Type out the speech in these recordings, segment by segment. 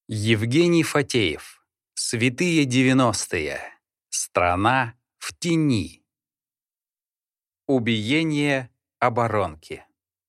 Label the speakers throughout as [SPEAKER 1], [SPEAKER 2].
[SPEAKER 1] Евгений Фатеев. Святые 90-е. Страна в тени. Убиение оборонки.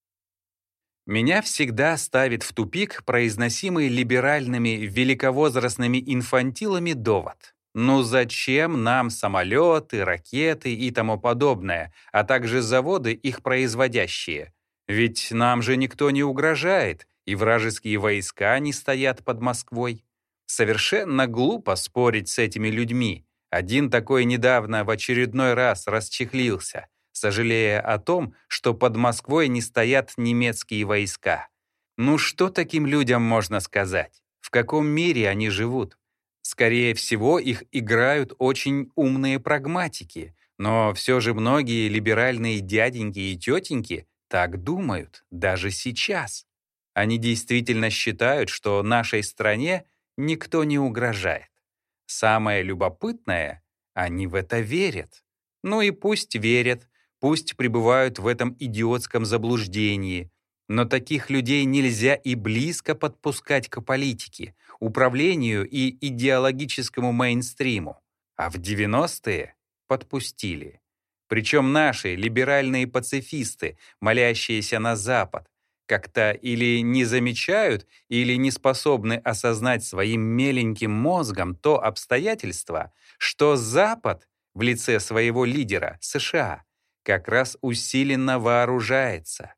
[SPEAKER 1] Меня всегда ставит в тупик произносимый либеральными великовозрастными инфантилами довод. Ну зачем нам самолеты, ракеты и тому подобное, а также заводы, их производящие? Ведь нам же никто не угрожает, и вражеские войска не стоят под Москвой. Совершенно глупо спорить с этими людьми. Один такой недавно в очередной раз расчехлился, сожалея о том, что под Москвой не стоят немецкие войска. Ну что таким людям можно сказать? В каком мире они живут? Скорее всего, их играют очень умные прагматики, но все же многие либеральные дяденьки и тетеньки так думают даже сейчас. Они действительно считают, что нашей стране никто не угрожает. Самое любопытное, они в это верят. Ну и пусть верят, пусть пребывают в этом идиотском заблуждении. Но таких людей нельзя и близко подпускать к политике, управлению и идеологическому мейнстриму. А в 90-е подпустили. Причем наши либеральные пацифисты, молящиеся на Запад, как-то или не замечают, или не способны осознать своим меленьким мозгом то обстоятельство, что Запад в лице своего лидера, США, как раз усиленно вооружается.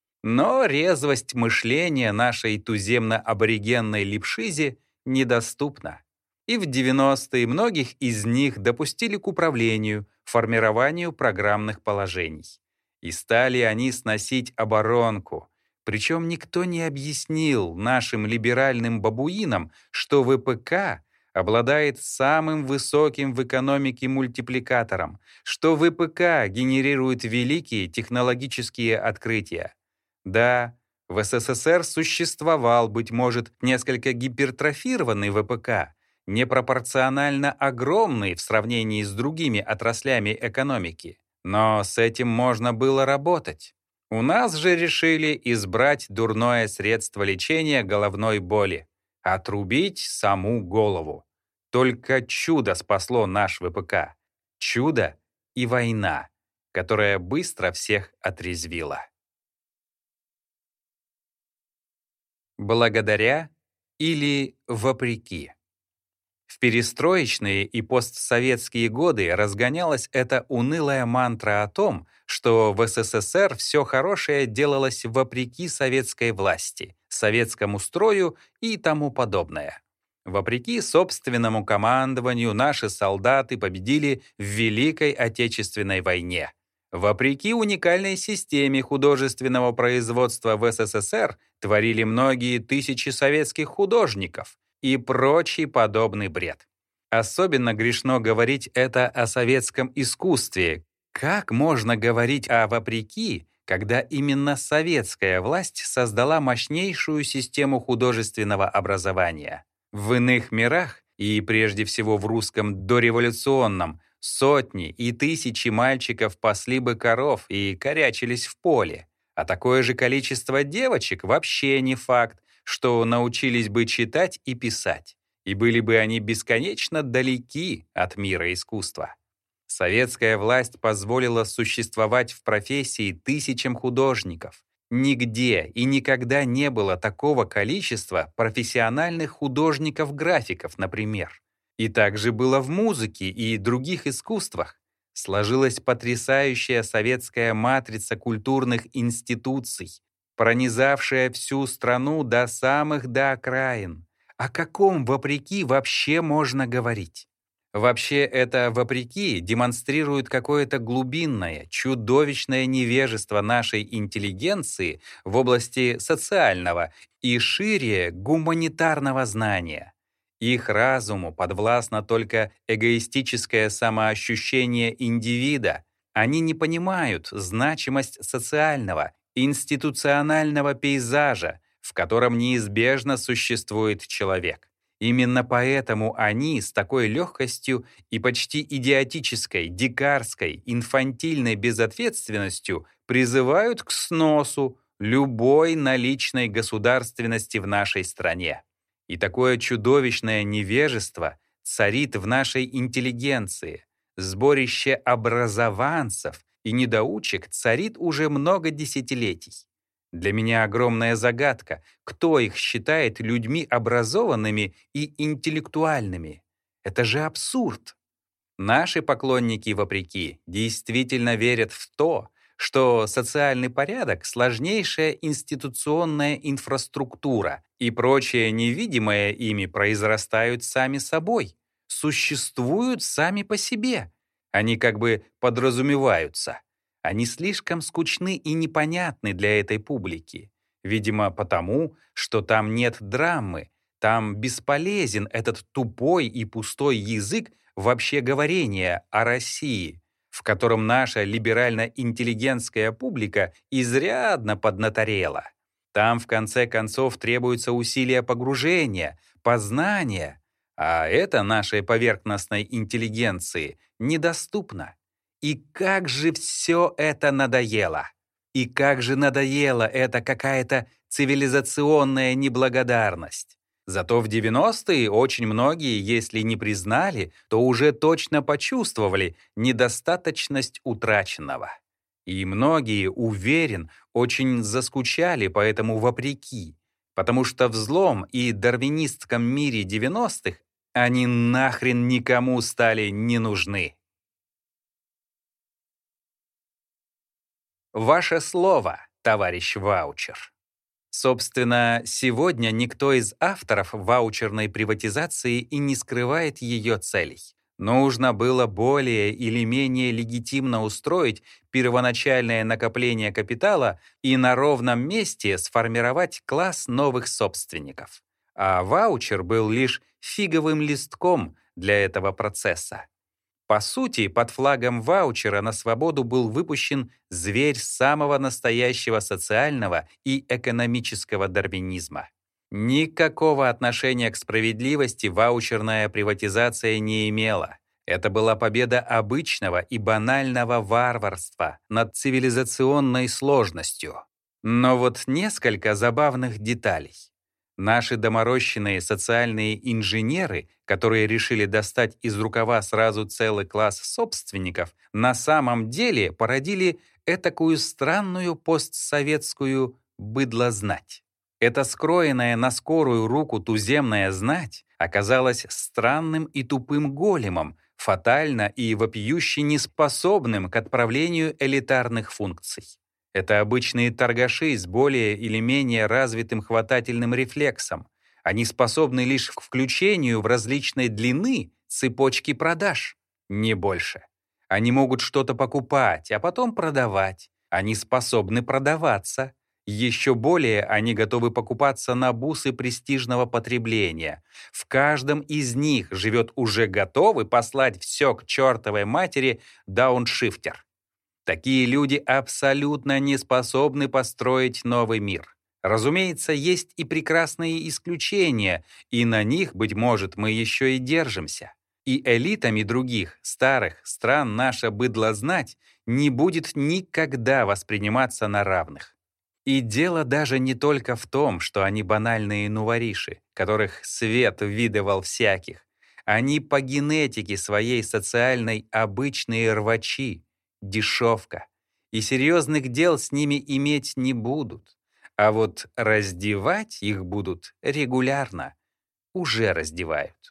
[SPEAKER 1] Но резвость мышления нашей туземно-аборигенной липшизе недоступна. И в 90-е многих из них допустили к управлению, формированию программных положений. И стали они сносить оборонку. Причем никто не объяснил нашим либеральным бабуинам, что ВПК обладает самым высоким в экономике мультипликатором, что ВПК генерирует великие технологические открытия. Да, в СССР существовал, быть может, несколько гипертрофированный ВПК, непропорционально огромный в сравнении с другими отраслями экономики. Но с этим можно было работать. У нас же решили избрать дурное средство лечения головной боли — отрубить саму голову. Только чудо спасло наш ВПК. Чудо и война, которая быстро всех отрезвила. Благодаря или вопреки. В перестроечные и постсоветские годы разгонялась эта унылая мантра о том, что в СССР все хорошее делалось вопреки советской власти, советскому строю и тому подобное. Вопреки собственному командованию наши солдаты победили в Великой Отечественной войне. Вопреки уникальной системе художественного производства в СССР творили многие тысячи советских художников и прочий подобный бред. Особенно грешно говорить это о советском искусстве. Как можно говорить о «вопреки», когда именно советская власть создала мощнейшую систему художественного образования? В иных мирах, и прежде всего в русском дореволюционном, сотни и тысячи мальчиков пасли бы коров и корячились в поле, а такое же количество девочек вообще не факт, что научились бы читать и писать, и были бы они бесконечно далеки от мира искусства. Советская власть позволила существовать в профессии тысячам художников. Нигде и никогда не было такого количества профессиональных художников-графиков, например. И также было в музыке и других искусствах. Сложилась потрясающая советская матрица культурных институций, пронизавшая всю страну до самых до окраин. О каком вопреки вообще можно говорить? Вообще это вопреки демонстрирует какое-то глубинное, чудовищное невежество нашей интеллигенции в области социального и шире гуманитарного знания. Их разуму подвластно только эгоистическое самоощущение индивида. Они не понимают значимость социального, институционального пейзажа, в котором неизбежно существует человек. Именно поэтому они с такой легкостью и почти идиотической, дикарской, инфантильной безответственностью призывают к сносу любой наличной государственности в нашей стране. И такое чудовищное невежество царит в нашей интеллигенции. Сборище образованцев и недоучек царит уже много десятилетий. Для меня огромная загадка, кто их считает людьми образованными и интеллектуальными. Это же абсурд. Наши поклонники, вопреки, действительно верят в то, что социальный порядок — сложнейшая институционная инфраструктура, и прочее невидимое ими произрастают сами собой, существуют сами по себе. Они как бы подразумеваются. Они слишком скучны и непонятны для этой публики. Видимо, потому, что там нет драмы, там бесполезен этот тупой и пустой язык вообще-говорения о России, в котором наша либерально-интеллигентская публика изрядно поднаторела. Там, в конце концов, требуются усилия погружения, познания, а это нашей поверхностной интеллигенции недоступно. И как же все это надоело! И как же надоела эта какая-то цивилизационная неблагодарность! Зато в 90-е очень многие, если не признали, то уже точно почувствовали недостаточность утраченного. И многие, уверен, очень заскучали по этому вопреки, потому что в злом и дарвинистском мире 90-х они нахрен никому стали не нужны. Ваше слово, товарищ ваучер. Собственно, сегодня никто из авторов ваучерной приватизации и не скрывает ее целей. Нужно было более или менее легитимно устроить первоначальное накопление капитала и на ровном месте сформировать класс новых собственников. А ваучер был лишь фиговым листком для этого процесса. По сути, под флагом ваучера на свободу был выпущен зверь самого настоящего социального и экономического дарвинизма. Никакого отношения к справедливости ваучерная приватизация не имела. Это была победа обычного и банального варварства над цивилизационной сложностью. Но вот несколько забавных деталей. Наши доморощенные социальные инженеры, которые решили достать из рукава сразу целый класс собственников, на самом деле породили этакую странную постсоветскую быдлознать. Эта скроенная на скорую руку туземная знать оказалась странным и тупым големом, фатально и вопиюще неспособным к отправлению элитарных функций. Это обычные торгаши с более или менее развитым хватательным рефлексом. Они способны лишь к включению в различной длины цепочки продаж, не больше. Они могут что-то покупать, а потом продавать. Они способны продаваться. Еще более они готовы покупаться на бусы престижного потребления. В каждом из них живет уже готовый послать все к чертовой матери дауншифтер. Такие люди абсолютно не способны построить новый мир. Разумеется, есть и прекрасные исключения, и на них, быть может, мы еще и держимся. И элитами других, старых стран наша быдлознать не будет никогда восприниматься на равных. И дело даже не только в том, что они банальные нувориши, которых свет видывал всяких. Они по генетике своей социальной обычные рвачи, дешевка, и серьезных дел с ними иметь не будут. А вот раздевать их будут регулярно. Уже раздевают.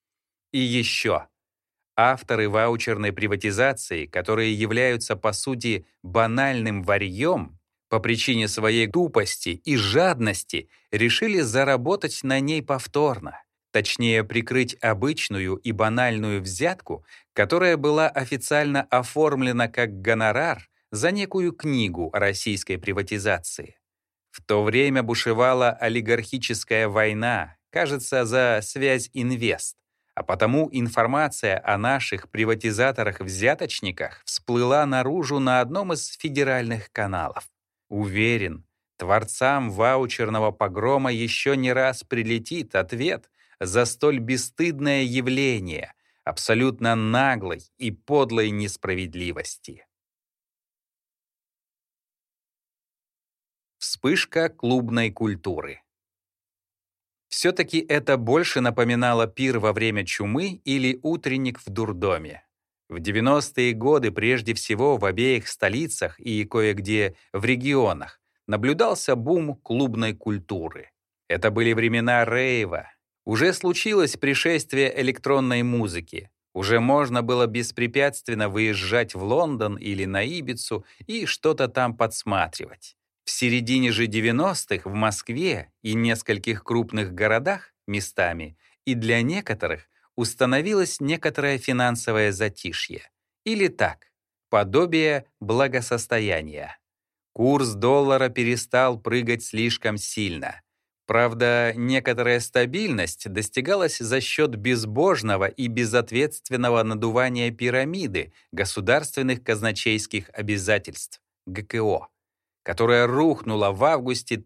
[SPEAKER 1] И еще. Авторы ваучерной приватизации, которые являются, по сути, банальным варьем, по причине своей тупости и жадности решили заработать на ней повторно. Точнее, прикрыть обычную и банальную взятку, которая была официально оформлена как гонорар за некую книгу о российской приватизации. В то время бушевала олигархическая война, кажется, за связь инвест, а потому информация о наших приватизаторах-взяточниках всплыла наружу на одном из федеральных каналов. Уверен, творцам ваучерного погрома еще не раз прилетит ответ за столь бесстыдное явление абсолютно наглой и подлой несправедливости. Вспышка клубной культуры. Все-таки это больше напоминало пир во время чумы или утренник в дурдоме. В 90-е годы прежде всего в обеих столицах и кое-где в регионах наблюдался бум клубной культуры. Это были времена рейва. Уже случилось пришествие электронной музыки. Уже можно было беспрепятственно выезжать в Лондон или на Ибицу и что-то там подсматривать. В середине же 90-х в Москве и нескольких крупных городах местами и для некоторых установилось некоторое финансовое затишье. Или так, подобие благосостояния. Курс доллара перестал прыгать слишком сильно. Правда, некоторая стабильность достигалась за счет безбожного и безответственного надувания пирамиды государственных казначейских обязательств, ГКО, которая рухнула в августе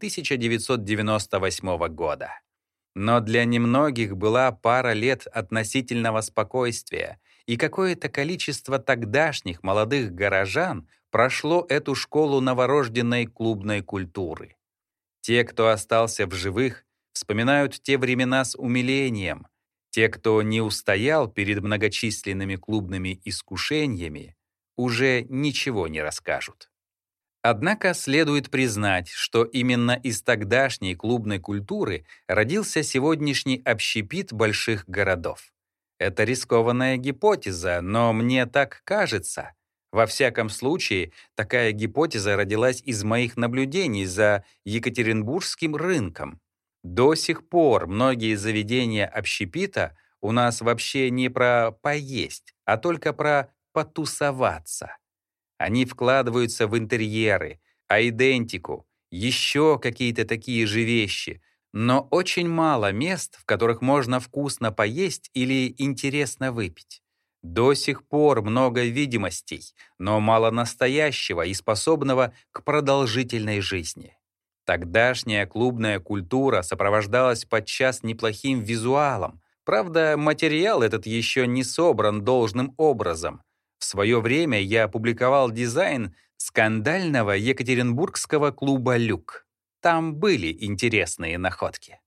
[SPEAKER 1] 1998 года. Но для немногих была пара лет относительного спокойствия, и какое-то количество тогдашних молодых горожан прошло эту школу новорожденной клубной культуры. Те, кто остался в живых, вспоминают те времена с умилением. Те, кто не устоял перед многочисленными клубными искушениями, уже ничего не расскажут. Однако следует признать, что именно из тогдашней клубной культуры родился сегодняшний общепит больших городов. Это рискованная гипотеза, но мне так кажется. Во всяком случае, такая гипотеза родилась из моих наблюдений за Екатеринбургским рынком. До сих пор многие заведения общепита у нас вообще не про поесть, а только про потусоваться. Они вкладываются в интерьеры, айдентику, еще какие-то такие же вещи, но очень мало мест, в которых можно вкусно поесть или интересно выпить. До сих пор много видимостей, но мало настоящего и способного к продолжительной жизни. Тогдашняя клубная культура сопровождалась подчас неплохим визуалом. Правда, материал этот еще не собран должным образом. В свое время я опубликовал дизайн скандального екатеринбургского клуба «Люк». Там были интересные находки.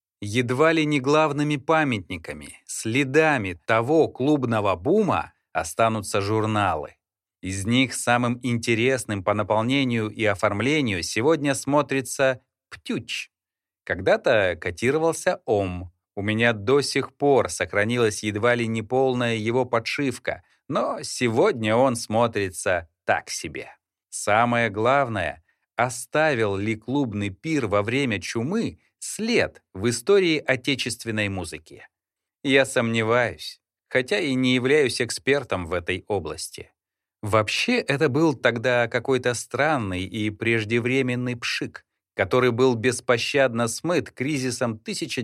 [SPEAKER 1] Едва ли не главными памятниками, следами того клубного бума останутся журналы. Из них самым интересным по наполнению и оформлению сегодня смотрится «Птюч». Когда-то котировался «Ом». У меня до сих пор сохранилась едва ли не полная его подшивка, но сегодня он смотрится так себе. Самое главное, оставил ли клубный пир во время чумы след в истории отечественной музыки? Я сомневаюсь, хотя и не являюсь экспертом в этой области. Вообще, это был тогда какой-то странный и преждевременный пшик, который был беспощадно смыт кризисом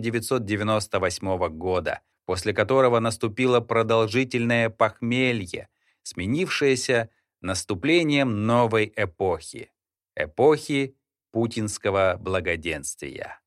[SPEAKER 1] 1998 года, после которого наступило продолжительное похмелье, сменившееся наступлением новой эпохи — эпохи путинского благоденствия.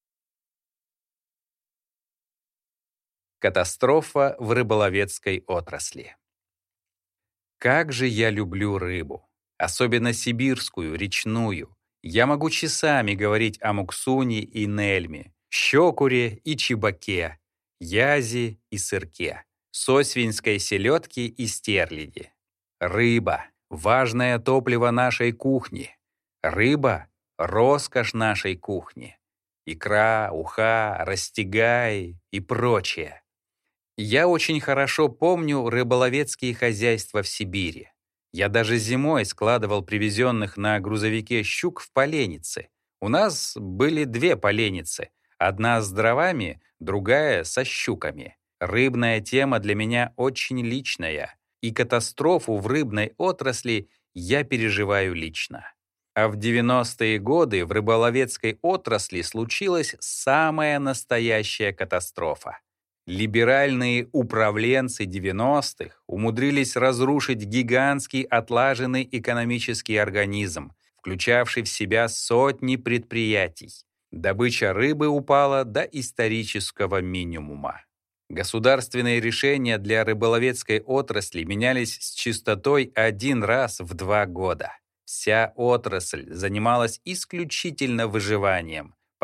[SPEAKER 1] Катастрофа в рыболовецкой отрасли. Как же я люблю рыбу, особенно сибирскую, речную. Я могу часами говорить о муксуне и нельме, щекуре и чебаке, язе и сырке, сосвинской селедке и стерляди. Рыба — важное топливо нашей кухни. Рыба — роскошь нашей кухни. Икра, уха, растягай и прочее. Я очень хорошо помню рыболовецкие хозяйства в Сибири. Я даже зимой складывал привезенных на грузовике щук в поленницы. У нас были две поленницы. Одна с дровами, другая со щуками. Рыбная тема для меня очень личная. И катастрофу в рыбной отрасли я переживаю лично. А в 90-е годы в рыболовецкой отрасли случилась самая настоящая катастрофа. Либеральные управленцы 90-х умудрились разрушить гигантский отлаженный экономический организм, включавший в себя сотни предприятий. Добыча рыбы упала до исторического минимума. Государственные решения для рыболовецкой отрасли менялись с частотой один раз в 2 года. Вся отрасль занималась исключительно выживанием,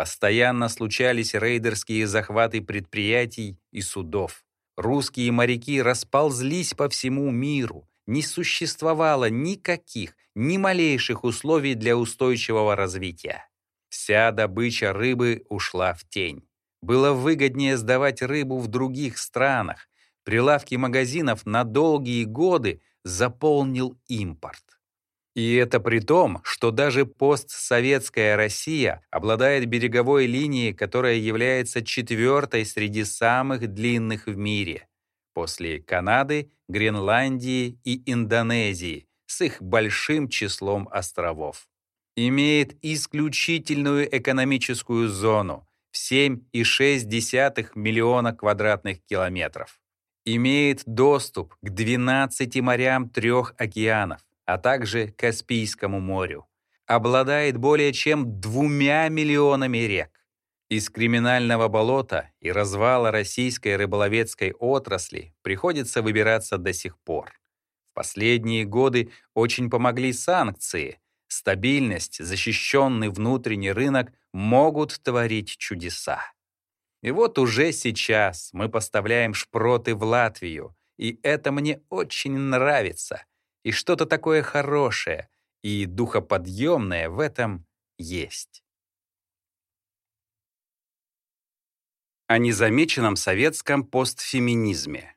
[SPEAKER 1] Постоянно случались рейдерские захваты предприятий и судов. Русские моряки расползлись по всему миру. Не существовало никаких, ни малейших условий для устойчивого развития. Вся добыча рыбы ушла в тень. Было выгоднее сдавать рыбу в других странах. Прилавки магазинов на долгие годы заполнил импорт. И это при том, что даже постсоветская Россия обладает береговой линией, которая является четвертой среди самых длинных в мире, после Канады, Гренландии и Индонезии с их большим числом островов. Имеет исключительную экономическую зону в 7,6 миллиона квадратных километров. Имеет доступ к 12 морям 3 океанов, а также Каспийскому морю. Обладает более чем 2 миллионами рек. Из криминального болота и развала российской рыболовецкой отрасли приходится выбираться до сих пор. В последние годы очень помогли санкции. Стабильность, защищенный внутренний рынок могут творить чудеса. И вот уже сейчас мы поставляем шпроты в Латвию, и это мне очень нравится. И что-то такое хорошее и духоподъемное в этом есть. О незамеченном советском постфеминизме.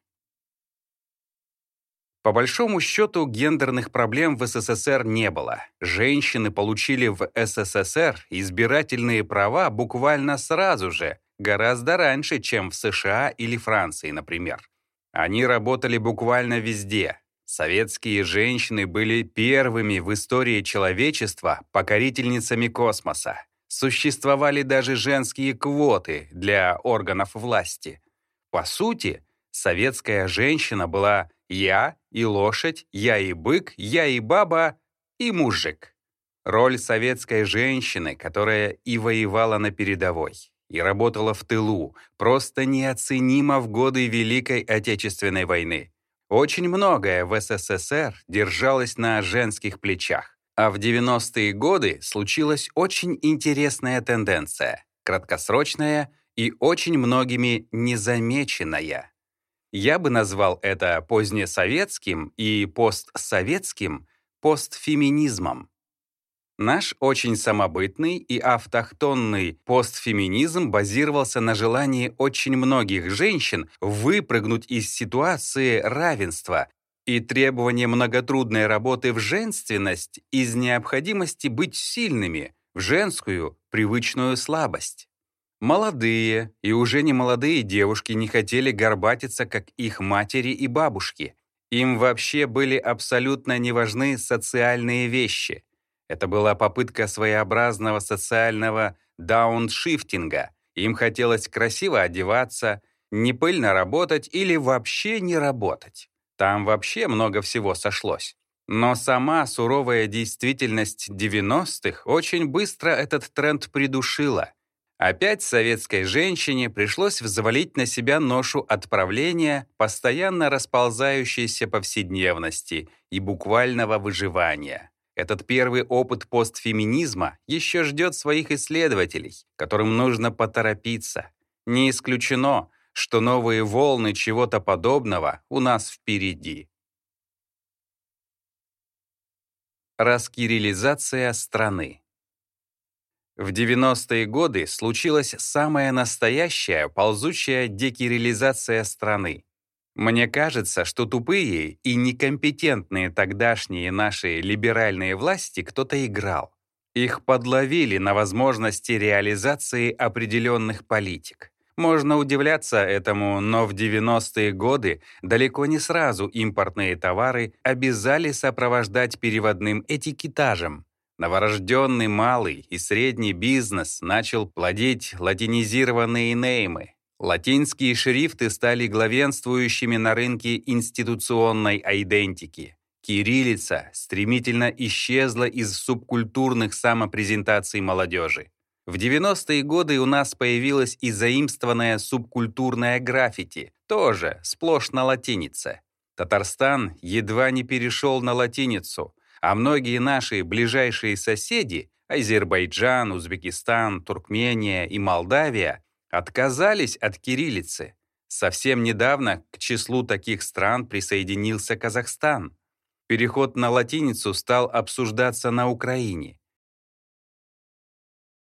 [SPEAKER 1] По большому счету, гендерных проблем в СССР не было. Женщины получили в СССР избирательные права буквально сразу же, гораздо раньше, чем в США или Франции, например. Они работали буквально везде. Советские женщины были первыми в истории человечества покорительницами космоса. Существовали даже женские квоты для органов власти. По сути, советская женщина была «я и лошадь», «я и бык», «я и баба» и «мужик». Роль советской женщины, которая и воевала на передовой, и работала в тылу, просто неоценима в годы Великой Отечественной войны. Очень многое в СССР держалось на женских плечах. А в 90-е годы случилась очень интересная тенденция, краткосрочная и очень многими незамеченная. Я бы назвал это позднесоветским и постсоветским постфеминизмом. Наш очень самобытный и автохтонный постфеминизм базировался на желании очень многих женщин выпрыгнуть из ситуации равенства и требования многотрудной работы в женственность из необходимости быть сильными в женскую привычную слабость. Молодые и уже не молодые девушки не хотели горбатиться, как их матери и бабушки. Им вообще были абсолютно не важны социальные вещи. Это была попытка своеобразного социального дауншифтинга. Им хотелось красиво одеваться, не пыльно работать или вообще не работать. Там вообще много всего сошлось. Но сама суровая действительность 90-х очень быстро этот тренд придушила. Опять советской женщине пришлось взвалить на себя ношу отправления, постоянно расползающейся повседневности и буквального выживания. Этот первый опыт постфеминизма еще ждет своих исследователей, которым нужно поторопиться. Не исключено, что новые волны чего-то подобного у нас впереди. Раскириллизация страны. В 90-е годы случилась самая настоящая ползучая декириллизация страны. Мне кажется, что тупые и некомпетентные тогдашние наши либеральные власти кто-то играл. Их подловили на возможности реализации определенных политик. Можно удивляться этому, но в 90-е годы далеко не сразу импортные товары обязали сопровождать переводным этикетажем. Новорожденный малый и средний бизнес начал плодить латинизированные неймы. Латинские шрифты стали главенствующими на рынке институционной айдентики. Кириллица стремительно исчезла из субкультурных самопрезентаций молодежи. В 90-е годы у нас появилась и заимствованная субкультурная граффити, тоже сплошь на латинице. Татарстан едва не перешел на латиницу, а многие наши ближайшие соседи Азербайджан, Узбекистан, Туркмения и Молдавия отказались от кириллицы. Совсем недавно к числу таких стран присоединился Казахстан. Переход на латиницу стал обсуждаться на Украине.